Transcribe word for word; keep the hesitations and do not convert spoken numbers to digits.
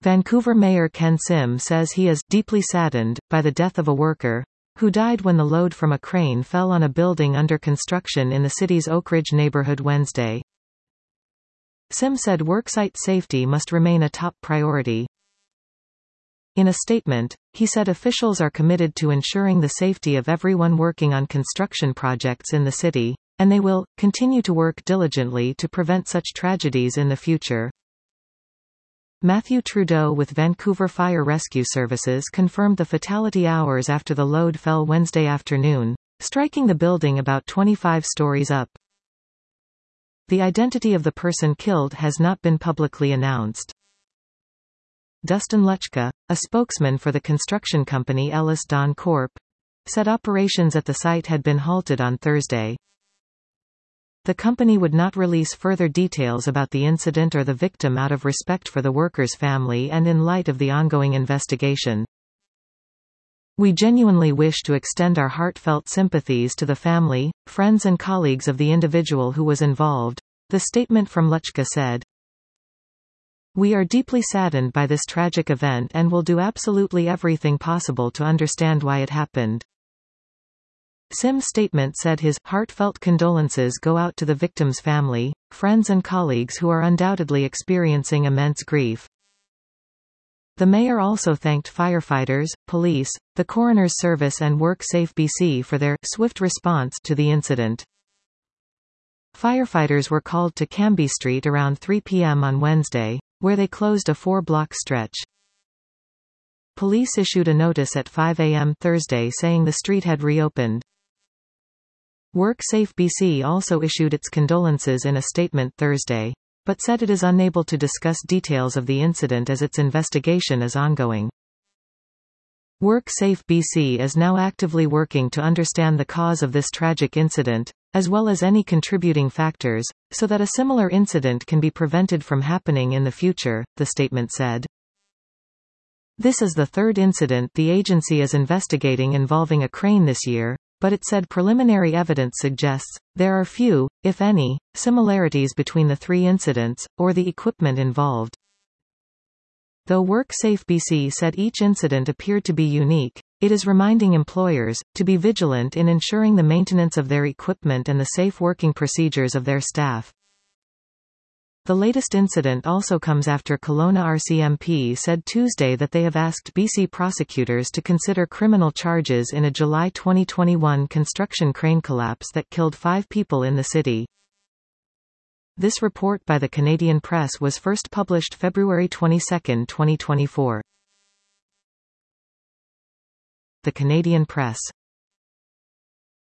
Vancouver Mayor Ken Sim says he is deeply saddened by the death of a worker who died when the load from a crane fell on a building under construction in the city's Oak Ridge neighborhood Wednesday. Sim said worksite safety must remain a top priority. In a statement, he said officials are committed to ensuring the safety of everyone working on construction projects in the city, and they will continue to work diligently to prevent such tragedies in the future. Matthew Trudeau with Vancouver Fire Rescue Services confirmed the fatality hours after the load fell Wednesday afternoon, striking the building about twenty-five stories up. The identity of the person killed has not been publicly announced. Dustin Luchka, a spokesman for the construction company Ellis Don Corp, said operations at the site had been halted on Thursday. The company would not release further details about the incident or the victim out of respect for the worker's family and in light of the ongoing investigation. We genuinely wish to extend our heartfelt sympathies to the family, friends and colleagues of the individual who was involved, the statement from Luchka said. We are deeply saddened by this tragic event and will do absolutely everything possible to understand why it happened. Sim's statement said his heartfelt condolences go out to the victim's family, friends and colleagues who are undoubtedly experiencing immense grief. The mayor also thanked firefighters, police, the coroner's service and WorkSafe B C for their swift response to the incident. Firefighters were called to Cambie Street around three p m on Wednesday, where they closed a four-block stretch. Police issued a notice at five a m Thursday saying the street had reopened. WorkSafe B C also issued its condolences in a statement Thursday, but said it is unable to discuss details of the incident as its investigation is ongoing. WorkSafe B C is now actively working to understand the cause of this tragic incident, as well as any contributing factors, so that a similar incident can be prevented from happening in the future, the statement said. This is the third incident the agency is investigating involving a crane this year, but it said preliminary evidence suggests there are few, if any, similarities between the three incidents, or the equipment involved. Though WorkSafe B C said each incident appeared to be unique, it is reminding employers to be vigilant in ensuring the maintenance of their equipment and the safe working procedures of their staff. The latest incident also comes after Kelowna R C M P said Tuesday that they have asked B C prosecutors to consider criminal charges in a July twenty twenty-one construction crane collapse that killed five people in the city. This report by the Canadian Press was first published February twenty-second, twenty twenty-four. The Canadian Press